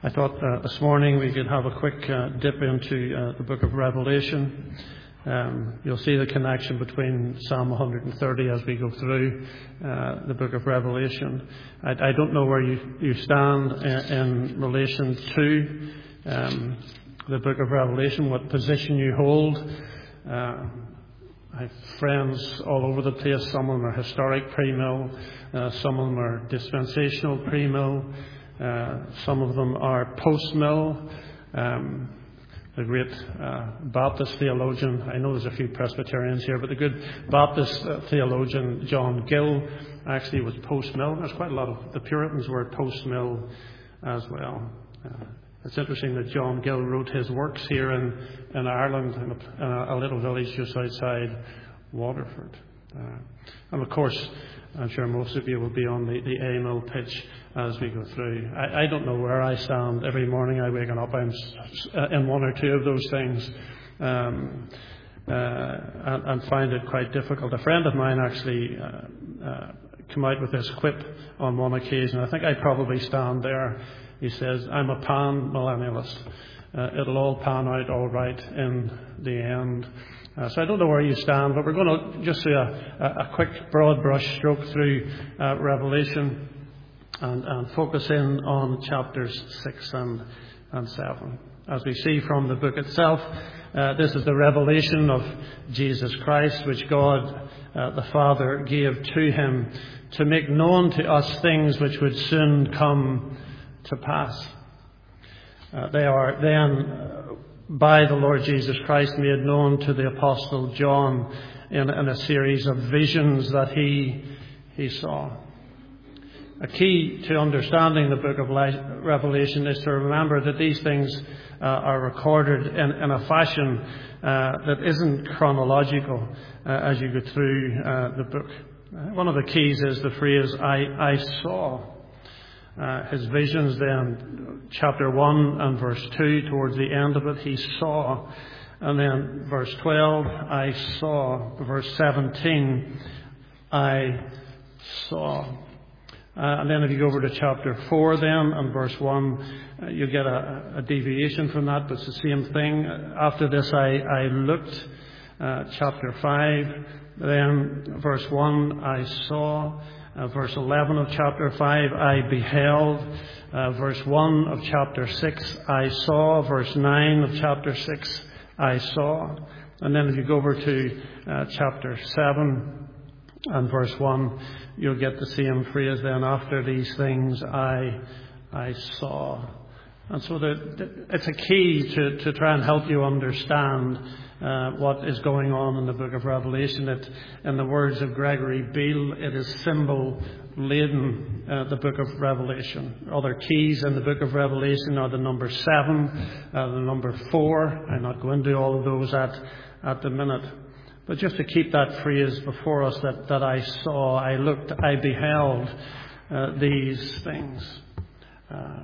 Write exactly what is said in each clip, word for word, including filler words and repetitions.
I thought uh, this morning we could have a quick uh, dip into uh, the book of Revelation. Um, you'll see the connection between Psalm one hundred thirty as we go through uh, the book of Revelation. I, I don't know where you, you stand in, in relation to um, the book of Revelation, what position you hold. Uh, I have friends all over the place. Some of them are historic pre-mill, uh, some of them are dispensational pre-mill, uh, some of them are post-mill. Um, the great uh, Baptist theologian, I know there's a few Presbyterians here, but the good Baptist uh, theologian John Gill actually was post-mill. There's quite a lot of, the Puritans were post-mill as well. Uh, It's interesting that John Gill wrote his works here in, in Ireland, in a, in a little village just outside Waterford. Uh, and of course, I'm sure most of you will be on the, the A-mill pitch as we go through. I, I don't know where I stand. Every morning I wake up, I'm in one or two of those things, um, uh, and, and find it quite difficult. A friend of mine actually uh, uh, came out with this quip on one occasion. I think I probably stand there. He says, I'm a pan-millennialist. Uh, it'll all pan out all right in the end. Uh, so I don't know where you stand, but we're going to just do a, a quick broad brush stroke through uh, Revelation and, and focus in on chapters six and, and seven. As we see from the book itself, uh, this is the revelation of Jesus Christ, which God uh, the Father gave to him to make known to us things which would soon come to pass. Uh, they are then, uh, by the Lord Jesus Christ, made known to the Apostle John in, in a series of visions that he, he saw. A key to understanding the book of Revelation is to remember that these things uh, are recorded in, in a fashion uh, that isn't chronological uh, as you go through uh, the book. Uh, one of the keys is the phrase, I, I saw. Uh, his visions then, chapter one and verse two, towards the end of it, he saw. And then verse twelve, I saw. Verse seventeen, I saw. Uh, and then if you go over to chapter four then, and verse one, uh, you get a, a deviation from that, but it's the same thing. After this, I, I looked. Uh, chapter five, then verse one, I saw. Uh, verse eleven of chapter five, I beheld. Uh, verse one of chapter six, I saw. Verse nine of chapter six, I saw. And then if you go over to uh, chapter seven and verse one, you'll get the same phrase then, after these things I I saw. And so the, the, it's a key to, to try and help you understand uh, what is going on in the book of Revelation. It, in the words of Gregory Beale, it is symbol-laden, uh, the book of Revelation. Other keys in the book of Revelation are the number seven, uh, the number four. I'm not going to do all of those at, at the minute. But just to keep that phrase before us, that, that I saw, I looked, I beheld uh, these things. Uh,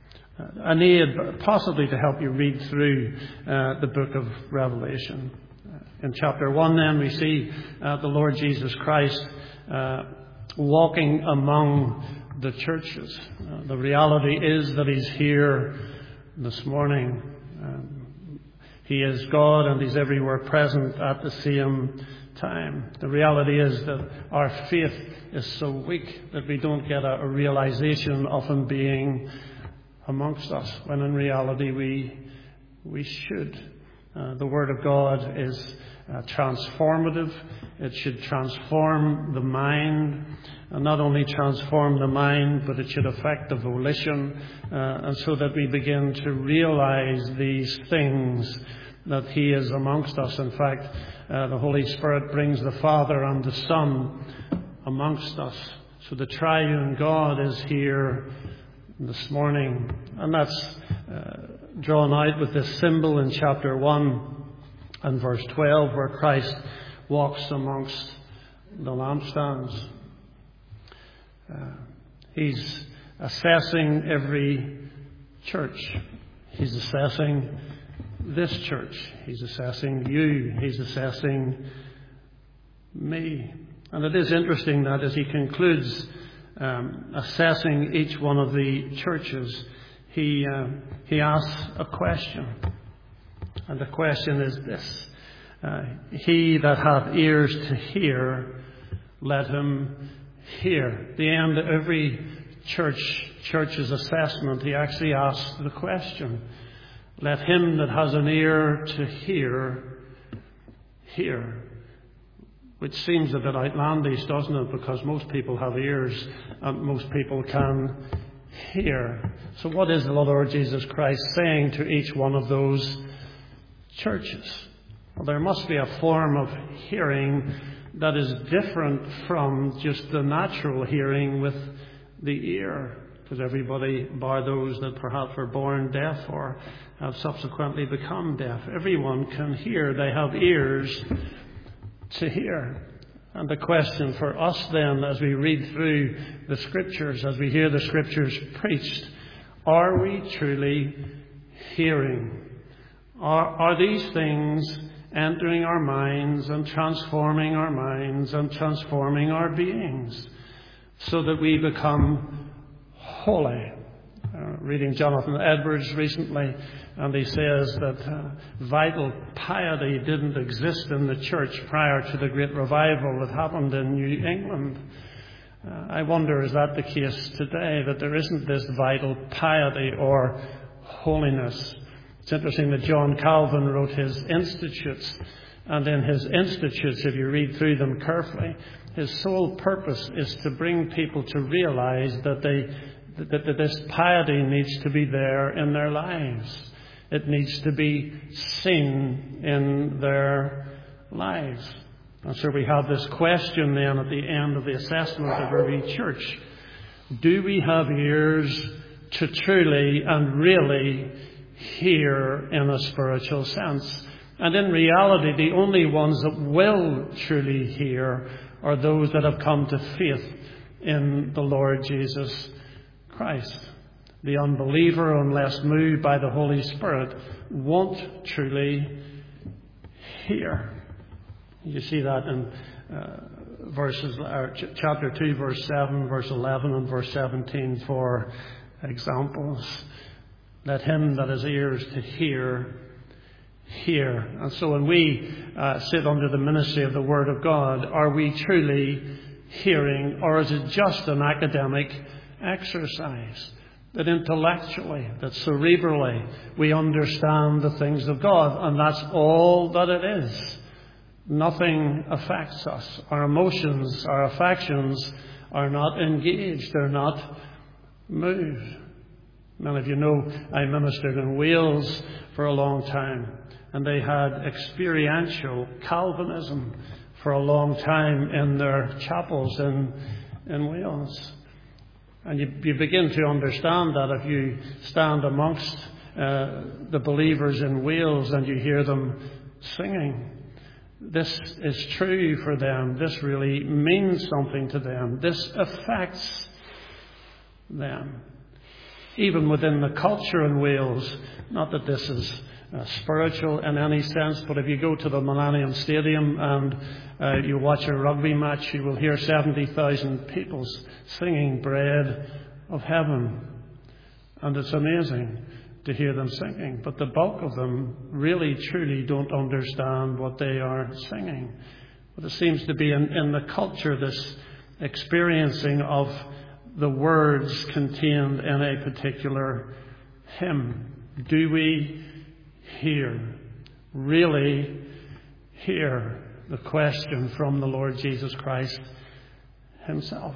I need possibly to help you read through uh, the book of Revelation. In chapter one then we see uh, the Lord Jesus Christ uh, walking among the churches. Uh, the reality is that he's here this morning. Um, he is God and he's everywhere present at the same time. The reality is that our faith is so weak that we don't get a, a realization of him being amongst us, when in reality we we should. Uh, the Word of God is uh, transformative. It should transform the mind, and not only transform the mind, but it should affect the volition, uh, and so that we begin to realize these things, that He is amongst us. In fact, uh, the Holy Spirit brings the Father and the Son amongst us. So the triune God is here this morning, and that's uh, drawn out with this symbol in chapter one and verse twelve, where Christ walks amongst the lampstands. Uh, he's assessing every church. He's assessing this church. He's assessing you. He's assessing me. And it is interesting that as he concludes Um, assessing each one of the churches, he, uh, he asks a question. And the question is this. Uh, he that hath ears to hear, let him hear. The end of every church church's assessment, he actually asks the question. Let him that has an ear to hear, hear. Which seems a bit outlandish, doesn't it? Because most people have ears and most people can hear. So what is the Lord Jesus Christ saying to each one of those churches? Well, there must be a form of hearing that is different from just the natural hearing with the ear. Because everybody, bar those that perhaps were born deaf or have subsequently become deaf, everyone can hear. They have ears to hear. And the question for us then, as we read through the Scriptures, as we hear the Scriptures preached, are we truly hearing? Are, are these things entering our minds and transforming our minds and transforming our beings so that we become holy? Uh, reading Jonathan Edwards recently, and he says that uh, vital piety didn't exist in the church prior to the great revival that happened in New England. Uh, I wonder, is that the case today, that there isn't this vital piety or holiness? It's interesting that John Calvin wrote his Institutes, and in his Institutes, if you read through them carefully, his sole purpose is to bring people to realize that they That, that this piety needs to be there in their lives. It needs to be seen in their lives. And so we have this question then at the end of the assessment of every church. Do we have ears to truly and really hear in a spiritual sense? And in reality, the only ones that will truly hear are those that have come to faith in the Lord Jesus Christ. The unbeliever, unless moved by the Holy Spirit, won't truly hear. You see that in uh, verses, uh, ch- chapter two, verse seven, verse eleven, and verse seventeen, for examples. Let him that has ears to hear, hear. And so when we uh, sit under the ministry of the Word of God, are we truly hearing, or is it just an academic exercise? That intellectually, that cerebrally, we understand the things of God, and that's all that it is. Nothing affects us. Our emotions, our affections are not engaged. They're not moved. Many of you know I ministered in Wales for a long time, and they had experiential Calvinism for a long time in their chapels in, in Wales. And you, you begin to understand that if you stand amongst uh, the believers in Wales and you hear them singing. This is true for them. This really means something to them. This affects them. Even within the culture in Wales, not that this is uh, spiritual in any sense, but if you go to the Millennium Stadium and uh, you watch a rugby match, you will hear seventy thousand people singing Bread of Heaven. And it's amazing to hear them singing. But the bulk of them really, truly don't understand what they are singing. But it seems to be in, in the culture this experiencing of the words contained in a particular hymn. Do we hear, really hear the question from the Lord Jesus Christ himself?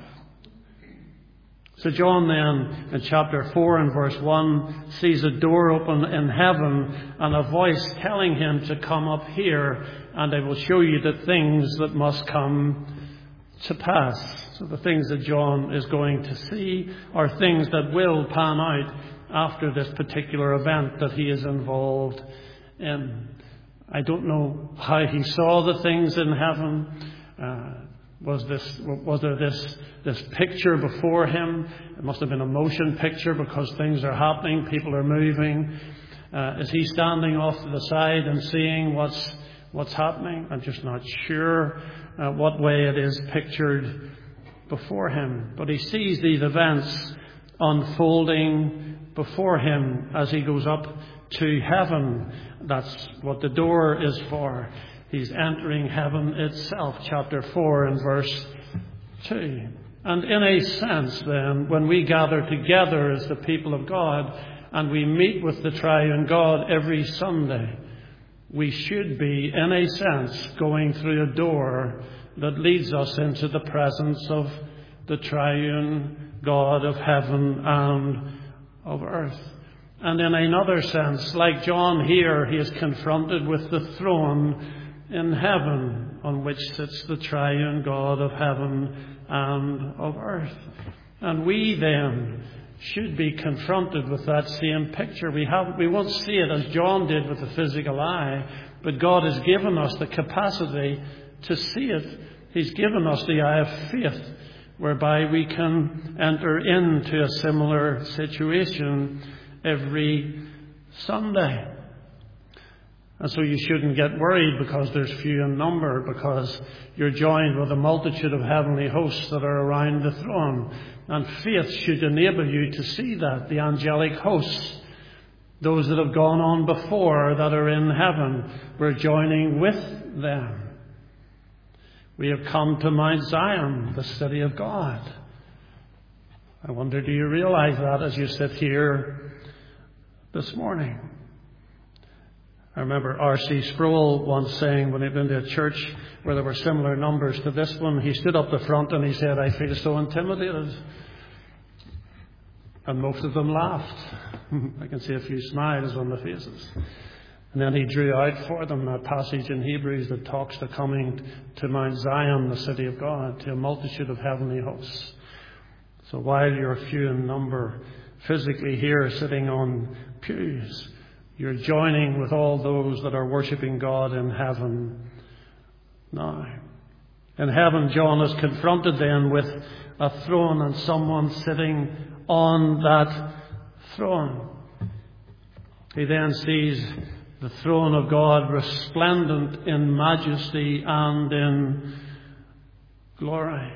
So John then, in chapter four and verse one, sees a door open in heaven and a voice telling him to come up here and I will show you the things that must come to pass. So the things that John is going to see are things that will pan out after this particular event that he is involved in. I don't know how he saw the things in heaven. Uh, was this was there this this picture before him? It must have been a motion picture because things are happening, people are moving. Uh, is he standing off to the side and seeing what's what's happening? I'm just not sure uh, what way it is pictured before him. But he sees these events unfolding before him as he goes up to heaven. That's what the door is for. He's entering heaven itself, chapter four and verse two. And in a sense, then, when we gather together as the people of God and we meet with the triune God every Sunday, we should be, in a sense, going through a door that leads us into the presence of the triune God of heaven and of earth. And in another sense, like John here, he is confronted with the throne in heaven on which sits the triune God of heaven and of earth. And we then should be confronted with that same picture. We have, we won't see it as John did with the physical eye, but God has given us the capacity to see it. He's given us the eye of faith, whereby we can enter into a similar situation every Sunday. And so you shouldn't get worried because there's few in number, because you're joined with a multitude of heavenly hosts that are around the throne. And faith should enable you to see that. The angelic hosts, those that have gone on before that are in heaven, we're joining with them. We have come to Mount Zion, the city of God. I wonder, do you realize that as you sit here this morning? I remember R C Sproul once saying, when he went into a church where there were similar numbers to this one, he stood up the front and he said, "I feel so intimidated." And most of them laughed. I can see a few smiles on the faces. And then he drew out for them that passage in Hebrews that talks to coming to Mount Zion, the city of God, to a multitude of heavenly hosts. So while you're few in number physically here sitting on pews, you're joining with all those that are worshipping God in heaven now. In heaven, John is confronted then with a throne and someone sitting on that throne. He then sees the throne of God resplendent in majesty and in glory.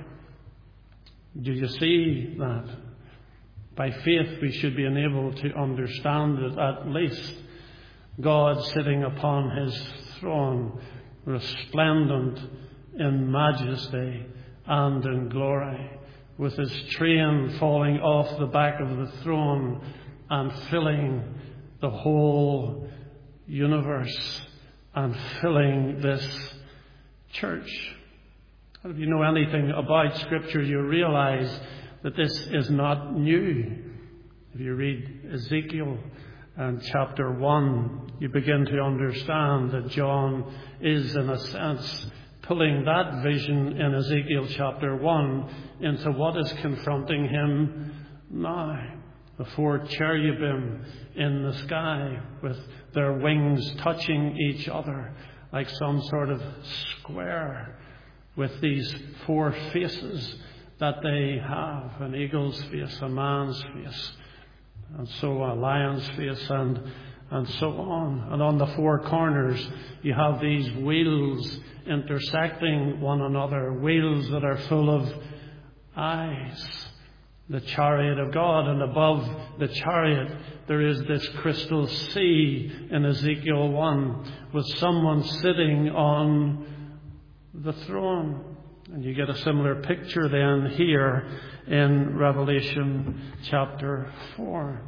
Do you see that? By faith we should be enabled to understand it at least. God sitting upon his throne, resplendent in majesty and in glory, with his train falling off the back of the throne and filling the whole universe and filling this church. If you know anything about Scripture, you realize that this is not new. If you read Ezekiel and chapter one, you begin to understand that John is, in a sense, pulling that vision in Ezekiel chapter one into what is confronting him now. The four cherubim in the sky with their wings touching each other like some sort of square, with these four faces that they have: an eagle's face, a man's face, and so a lion's face, and and so on. And on the four corners you have these wheels intersecting one another, wheels that are full of eyes. The chariot of God, and above the chariot there is this crystal sea in Ezekiel one with someone sitting on the throne. And you get a similar picture then here in Revelation chapter four,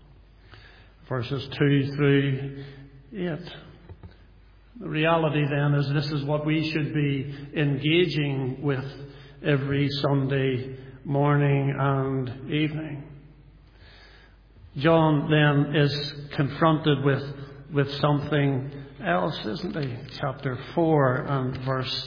verses two through eight. The reality then is this is what we should be engaging with every Sunday morning and evening. John then is confronted with, with something else, isn't he? Chapter four and verse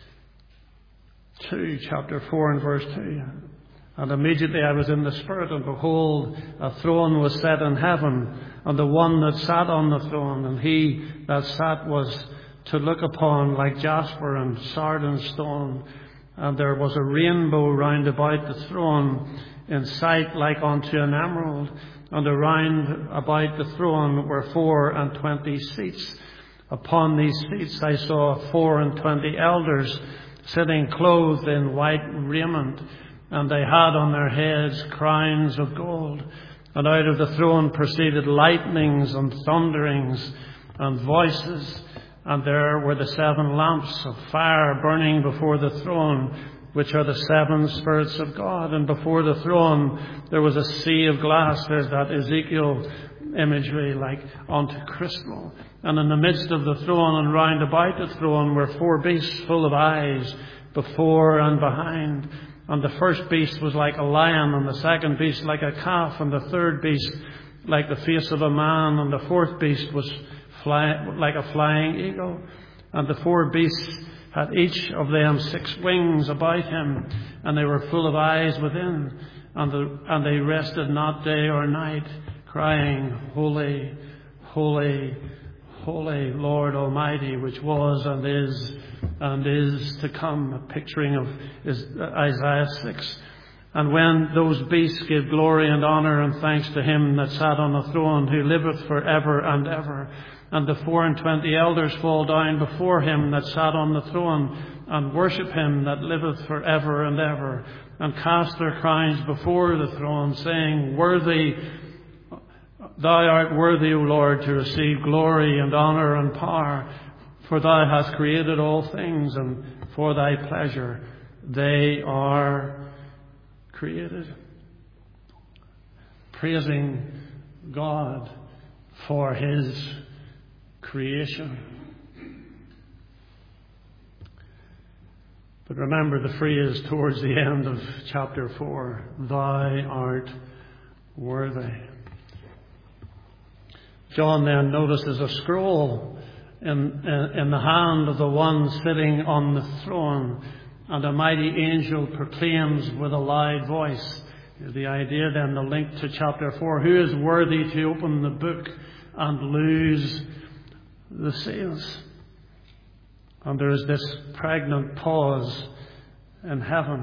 two. Chapter four and verse two. And immediately I was in the Spirit, and behold, a throne was set in heaven, and the one that sat on the throne, and he that sat was to look upon like jasper and sardine stone. And there was a rainbow round about the throne, in sight like unto an emerald. And around about the throne were four and twenty seats. Upon these seats I saw four and twenty elders sitting clothed in white raiment, and they had on their heads crowns of gold. And out of the throne proceeded lightnings and thunderings and voices. And there were the seven lamps of fire burning before the throne, which are the seven spirits of God. And before the throne there was a sea of glass. There's that Ezekiel imagery, like onto crystal. And in the midst of the throne and round about the throne were four beasts full of eyes, before and behind. And the first beast was like a lion, and the second beast like a calf, and the third beast like the face of a man, and the fourth beast was fly, like a flying eagle. And the four beasts had each of them six wings about him, and they were full of eyes within, and, the, and they rested not day or night, crying, Holy, holy, holy Lord Almighty, which was and is and is to come. A picturing of is Isaiah six. And when those beasts gave glory and honour and thanks to him that sat on the throne, who liveth for ever and ever, and the four and twenty elders fall down before him that sat on the throne, and worship him that liveth for ever and ever, and cast their crowns before the throne, saying, Worthy, thou art worthy, O Lord, to receive glory and honour and power, for thou hast created all things, and for thy pleasure they are created. Praising God for his creation. But remember the phrase towards the end of chapter four, Thou art worthy. John then notices a scroll in, in, in the hand of the one sitting on the throne, and a mighty angel proclaims with a loud voice. The idea then, the link to chapter four, who is worthy to open the book and loose the seals? And there is this pregnant pause in heaven.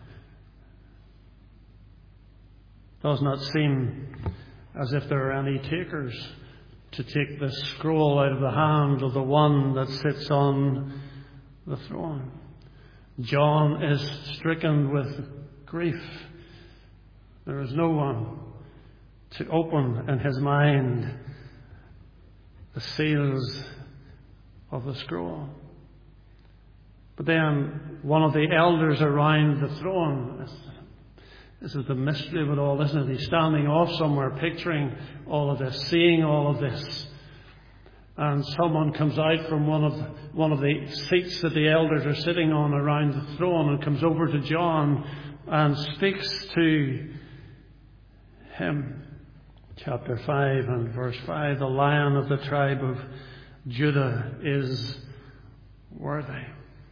Does not seem as if there are any takers to take this scroll out of the hand of the one that sits on the throne. John is stricken with grief. There is no one to open in his mind the seals of the scroll. But then one of the elders around the throne, this is the mystery of it all, isn't it? He's standing off somewhere, picturing all of this, seeing all of this. And someone comes out from one of one of the seats that the elders are sitting on around the throne, and comes over to John and speaks to him. Chapter five and verse five, the Lion of the tribe of Judah is worthy.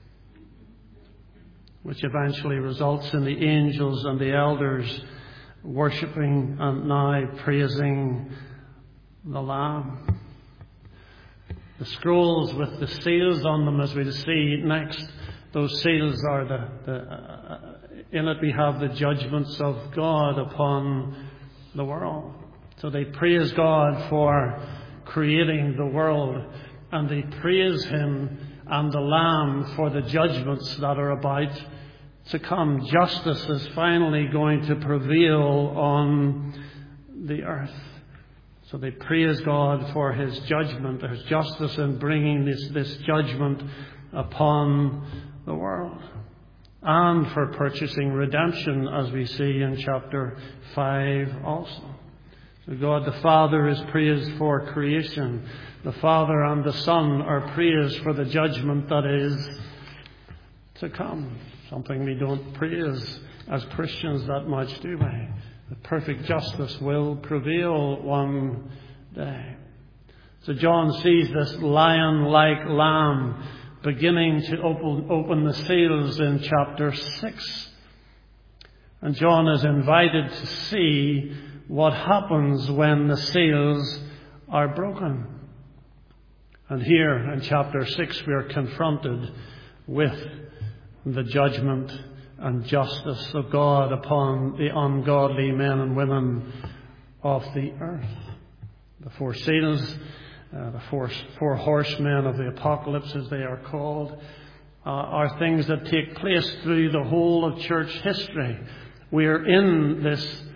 Which eventually results in the angels and the elders worshipping and now praising the Lamb. The scrolls with the seals on them, as we'll see next, those seals are the, the uh, in it we have the judgments of God upon the world. So they praise God for creating the world, and they praise him and the Lamb for the judgments that are about to come. Justice is finally going to prevail on the earth. So they praise God for his judgment, his justice in bringing this, this judgment upon the world. And for purchasing redemption, as we see in chapter five also. So God the Father is praised for creation. The Father and the Son are praised for the judgment that is to come. Something we don't praise as Christians that much, do we? The perfect justice will prevail one day. So John sees this lion-like lamb beginning to open, open the seals in chapter six. And John is invited to see what happens when the seals are broken. And here in chapter six we are confronted with the judgment and justice of God upon the ungodly men and women of the earth. The four seals, uh, the four, four horsemen of the apocalypse, as they are called, uh, are things that take place through the whole of church history. We are in this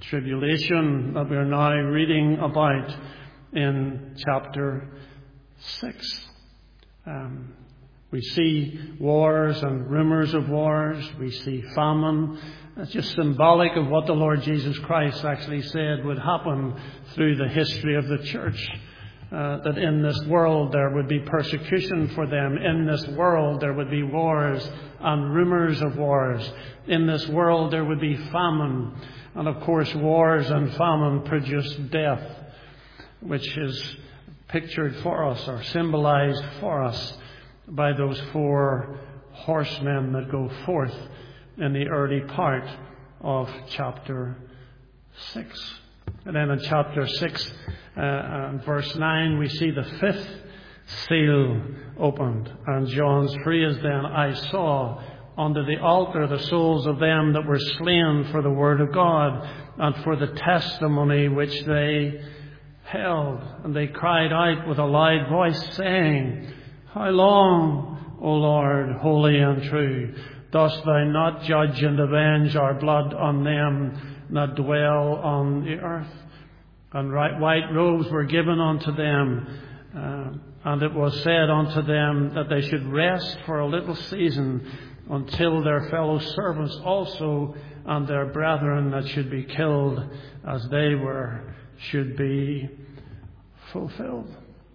tribulation that we're now reading about in chapter six. Um, we see wars and rumors of wars. We see famine. It's just symbolic of what the Lord Jesus Christ actually said would happen through the history of the church. Uh, that in this world there would be persecution for them. In this world there would be wars and rumors of wars. In this world there would be famine. And of course wars and famine produce death, which is pictured for us or symbolized for us by those four horsemen that go forth in the early part of chapter six. And then in chapter six, uh, and verse nine, we see the fifth seal opened. And John's phrase then, I saw under the altar the souls of them that were slain for the word of God and for the testimony which they held. And they cried out with a loud voice, saying, How long, O Lord, holy and true, dost thou not judge and avenge our blood on them that dwell on the earth? And white robes were given unto them, uh, and it was said unto them that they should rest for a little season until their fellow servants also and their brethren that should be killed as they were should be fulfilled.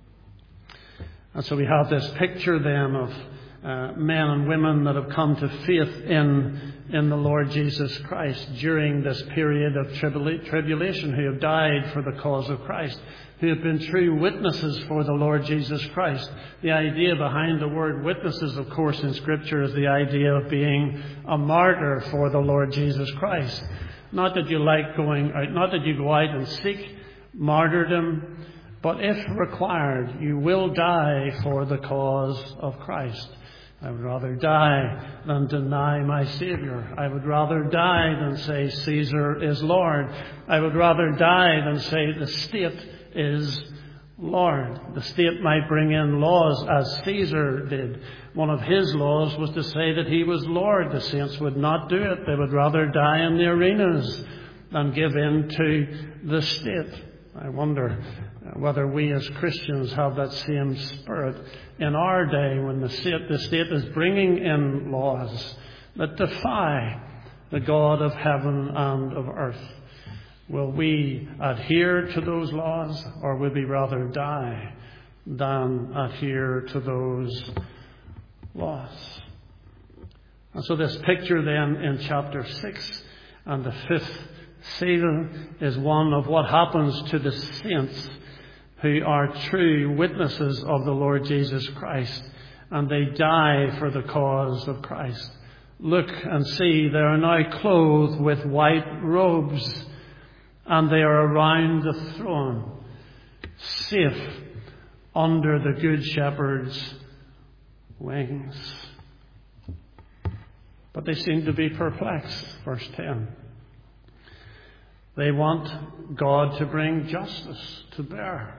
And so we have this picture then of uh, men and women that have come to faith in in the Lord Jesus Christ during this period of tribula- tribulation, who have died for the cause of Christ, who have been true witnesses for the Lord Jesus Christ. The idea behind the word witnesses, of course, in Scripture is the idea of being a martyr for the Lord Jesus Christ. Not that you like going out, not that you go out and seek martyrdom, but if required, you will die for the cause of Christ. I would rather die than deny my Saviour. I would rather die than say Caesar is Lord. I would rather die than say the state is Lord. The state might bring in laws as Caesar did. One of his laws was to say that he was Lord. The saints would not do it. They would rather die in the arenas than give in to the state. I wonder whether we as Christians have that same spirit in our day when the state, the state is bringing in laws that defy the God of heaven and of earth. Will we adhere to those laws, or will we rather die than adhere to those laws? And so this picture then in chapter six and the fifth seal is one of what happens to the saints who are true witnesses of the Lord Jesus Christ, and they die for the cause of Christ. Look and see, they are now clothed with white robes, and they are around the throne, safe under the Good Shepherd's wings. But they seem to be perplexed. Verse ten. They want God to bring justice to bear.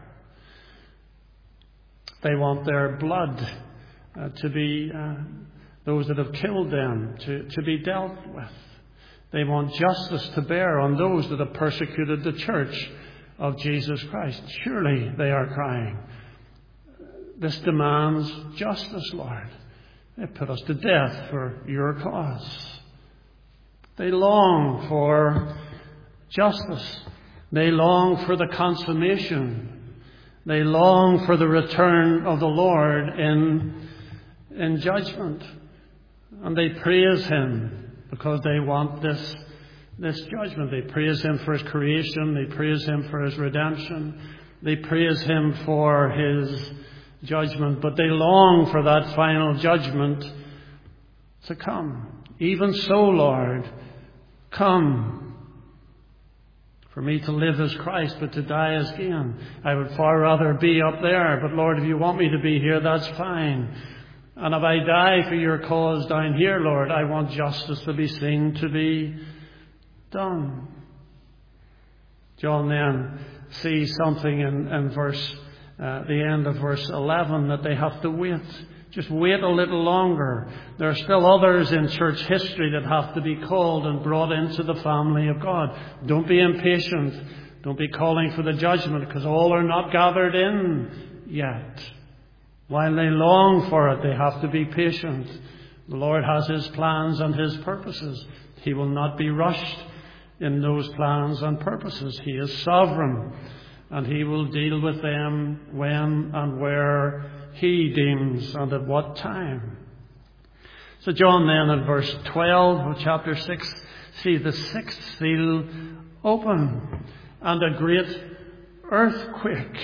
They want their blood uh, to be, uh, those that have killed them, to, to be dealt with. They want justice to bear on those that have persecuted the church of Jesus Christ. Surely, they are crying, this demands justice, Lord. They put us to death for your cause. They long for justice. They long for the consummation. They long for the return of the Lord in, in judgment. And they praise Him because they want this, this judgment. They praise Him for His creation. They praise Him for His redemption. They praise Him for His judgment. But they long for that final judgment to come. Even so, Lord, come. For me to live as Christ, but to die as gain. I would far rather be up there. But Lord, if you want me to be here, that's fine. And if I die for your cause down here, Lord, I want justice to be seen to be done. John then sees something in, in verse, uh, the end of verse eleven, that they have to wait. Just wait a little longer. There are still others in church history that have to be called and brought into the family of God. Don't be impatient. Don't be calling for the judgment, because all are not gathered in yet. While they long for it, they have to be patient. The Lord has His plans and His purposes. He will not be rushed in those plans and purposes. He is sovereign, and He will deal with them when and where He deems and at what time. So John then in verse twelve of chapter six, see the sixth seal open, and a great earthquake.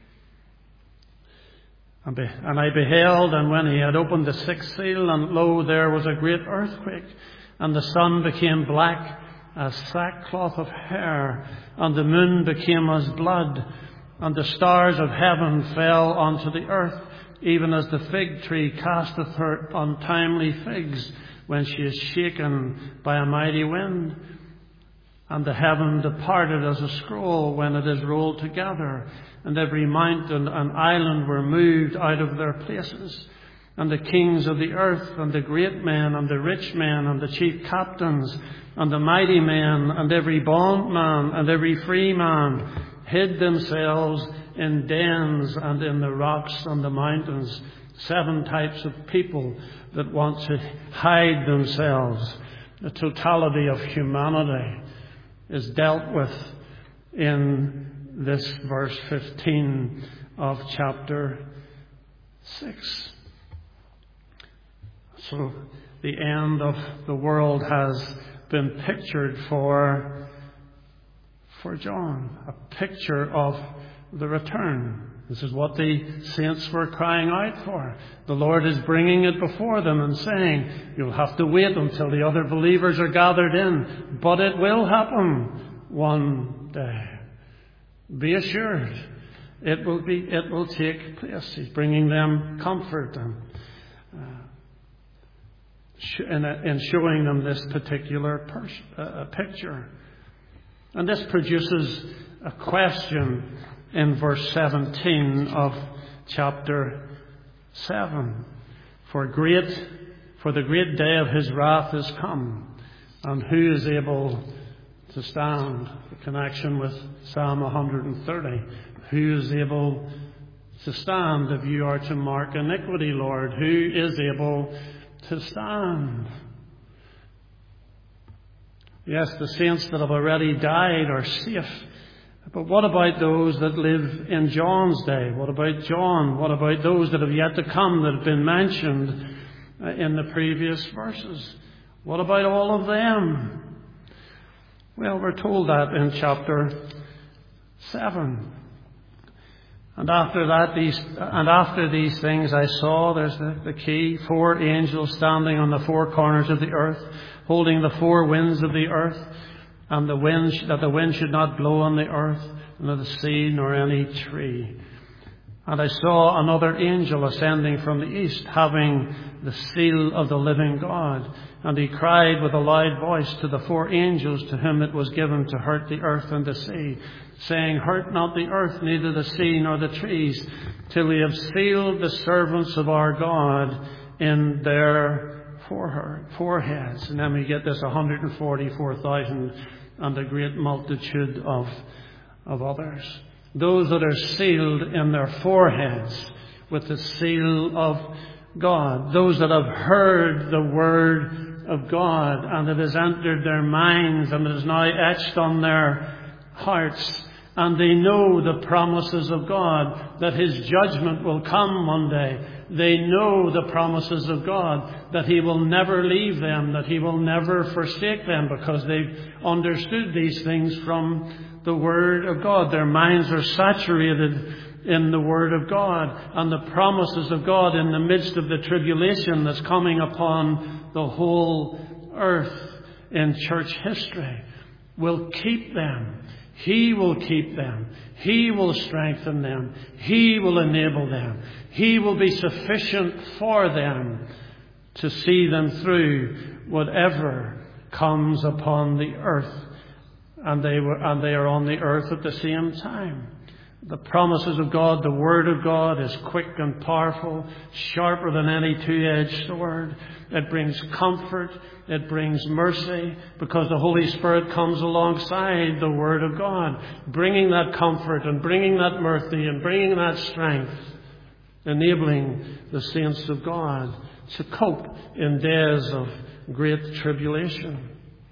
And, be, and I beheld, and when He had opened the sixth seal, and lo, there was a great earthquake, and the sun became black as sackcloth of hair, and the moon became as blood, and the stars of heaven fell onto the earth, even as the fig tree casteth her untimely figs when she is shaken by a mighty wind. And the heaven departed as a scroll when it is rolled together, and every mountain and island were moved out of their places. And the kings of the earth, and the great men, and the rich men, and the chief captains, and the mighty men, and every bondman, and every free man, hid themselves in dens and in the rocks and the mountains. Seven types of people that want to hide themselves. The totality of humanity is dealt with in this verse fifteen of chapter six. So the end of the world has been pictured for, for John, a picture of the return. This is what the saints were crying out for. The Lord is bringing it before them and saying, you'll have to wait until the other believers are gathered in, but it will happen one day. Be assured, it will be, it will take place. He's bringing them comfort and uh, in, in showing them this particular pers- uh, picture. And this produces a question in verse seventeen of chapter seven. For great, for the great day of His wrath is come, and who is able to stand? The connection with Psalm one hundred thirty. Who is able to stand if you are to mark iniquity, Lord? Who is able to stand? Yes, the saints that have already died are safe. But what about those that live in John's day? What about John? What about those that have yet to come that have been mentioned in the previous verses? What about all of them? Well, we're told that in chapter seven. And after that, these and after these things I saw, there's the, the key, four angels standing on the four corners of the earth, holding the four winds of the earth, and the wind, that the wind should not blow on the earth, nor the sea, nor any tree. And I saw another angel ascending from the east, having the seal of the living God. And he cried with a loud voice to the four angels to whom it was given to hurt the earth and the sea, saying, Hurt not the earth, neither the sea, nor the trees, till we have sealed the servants of our God in their foreheads. And then we get this one hundred forty-four thousand and a great multitude of, of others. Those that are sealed in their foreheads with the seal of God. Those that have heard the word of God, and it has entered their minds and it is now etched on their hearts. And they know the promises of God, that His judgment will come one day. They know the promises of God, that He will never leave them, that He will never forsake them, because they've understood these things from the Word of God. Their minds are saturated in the Word of God, and the promises of God in the midst of the tribulation that's coming upon the whole earth in church history will keep them. He will keep them. He will strengthen them. He will enable them. He will be sufficient for them to see them through whatever comes upon the earth. And they were, and they are on the earth at the same time. The promises of God, the Word of God is quick and powerful, sharper than any two-edged sword. It brings comfort. It brings mercy, because the Holy Spirit comes alongside the Word of God, bringing that comfort and bringing that mercy and bringing that strength, enabling the saints of God to cope in days of great tribulation.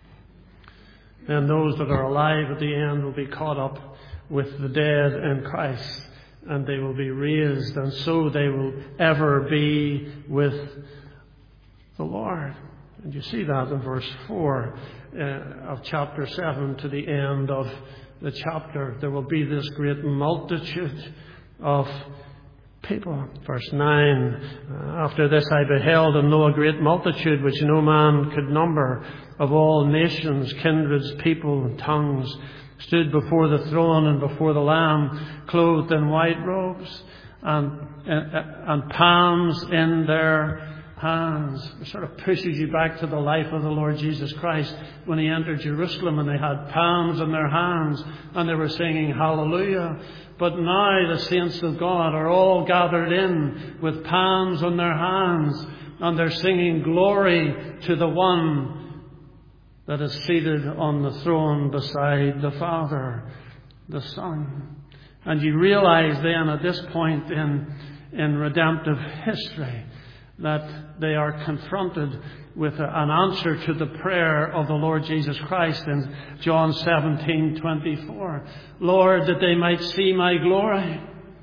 And those that are alive at the end will be caught up with the dead in Christ, and they will be raised, and so they will ever be with the Lord. And you see that in verse four uh, of chapter seven to the end of the chapter. There will be this great multitude of people. Verse nine, uh, after this I beheld and know a great multitude which no man could number, of all nations, kindreds, people, and tongues, stood before the throne and before the Lamb, clothed in white robes, and, and, and palms in their hands. It sort of pushes you back to the life of the Lord Jesus Christ when He entered Jerusalem, and they had palms in their hands, and they were singing hallelujah. But now the saints of God are all gathered in with palms in their hands, and they're singing glory to the one that is seated on the throne beside the Father, the Son. And you realize then at this point in, in redemptive history that they are confronted with a, an answer to the prayer of the Lord Jesus Christ in John seventeen twenty-four. Lord, that they might see my glory.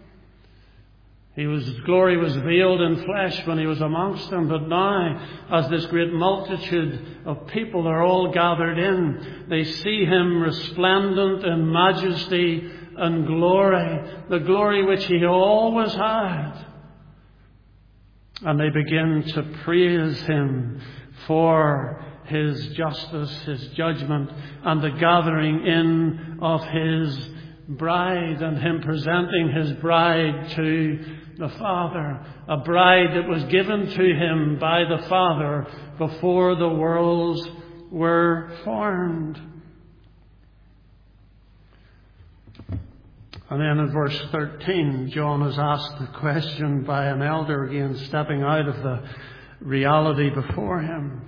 He was, His glory was veiled in flesh when He was amongst them, but now, as this great multitude of people are all gathered in, they see Him resplendent in majesty and glory, the glory which He always had. And they begin to praise Him for His justice, His judgment, and the gathering in of His bride, and Him presenting His bride to the Father, a bride that was given to Him by the Father before the worlds were formed. And then in verse thirteen, John is asked the question by an elder, again stepping out of the reality before him.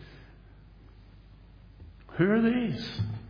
Who are these?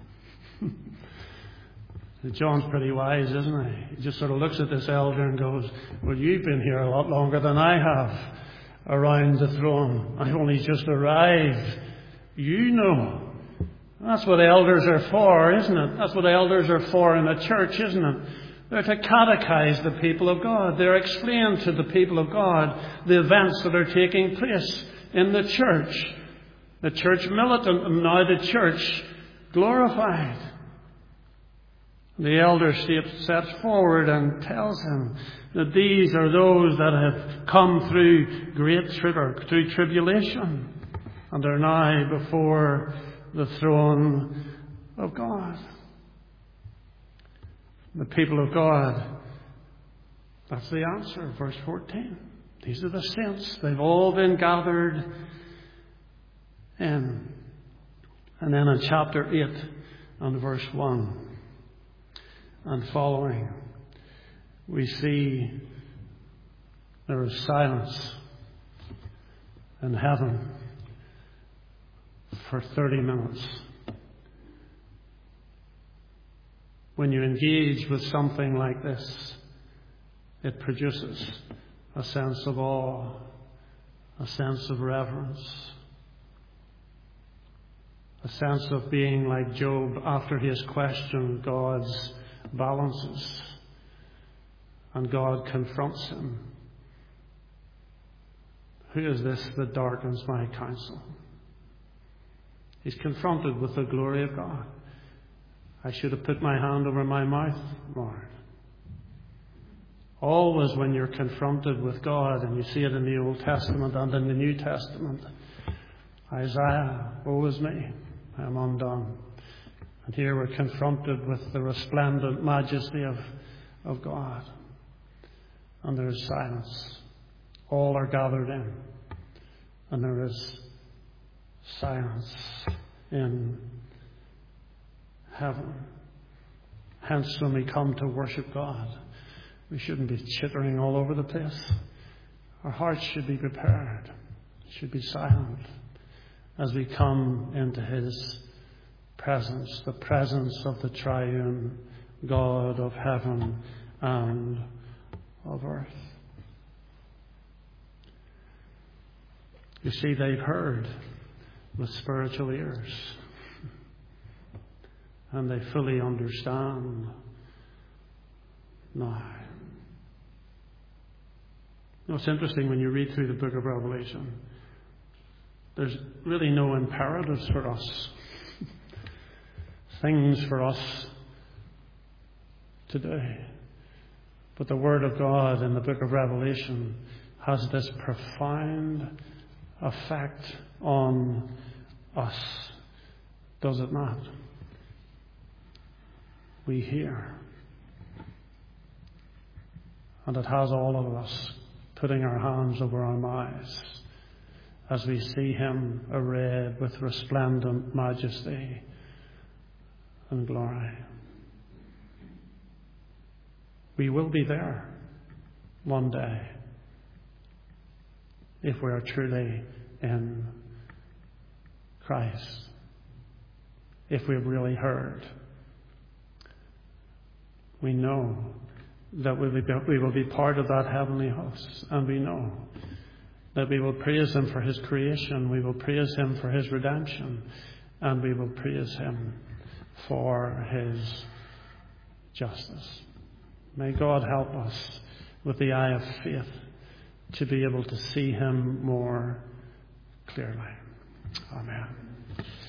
John's pretty wise, isn't he? He just sort of looks at this elder and goes, well, you've been here a lot longer than I have around the throne. I've only just arrived. You know. That's what elders are for, isn't it? That's what elders are for in a church, isn't it? They're to catechize the people of God. They're explain to the people of God the events that are taking place in the church. The church militant, and now the church glorified. The elder steps forward and tells him that these are those that have come through great tri- through tribulation, and are now before the throne of God. The people of God, that's the answer, verse fourteen. These are the saints. They've all been gathered in. And then in chapter eight and verse one and following, we see there is silence in heaven for thirty minutes. When you engage with something like this, it produces a sense of awe, a sense of reverence, a sense of being like Job after he has questioned God's balances, and God confronts him. Who is this that darkens my counsel? He's confronted with the glory of God. I should have put my hand over my mouth, Lord. Always when you're confronted with God, and you see it in the Old Testament and in the New Testament, Isaiah, woe is me, I am undone. And here we're confronted with the resplendent majesty of, of God. And there is silence. All are gathered in. And there is silence in heaven. Hence, when we come to worship God, We shouldn't be chittering all over the place. Our hearts should be prepared, should be silent as we come into his presence, the presence of the triune God of heaven and of earth. You see, they've heard with spiritual ears, and they fully understand now. You know, it's interesting when you read through the book of Revelation, there's really no imperatives for us, things for us to do. But the Word of God in the book of Revelation has this profound effect on us, does it not? We hear. And it has all of us putting our hands over our mouths as we see him arrayed with resplendent majesty and glory. We will be there one day if we are truly in Christ, if we've really heard. We know that we will be, we will be part of that heavenly host, and we know that we will praise him for his creation, we will praise him for his redemption, and we will praise him for his justice. May God help us with the eye of faith to be able to see him more clearly. Amen.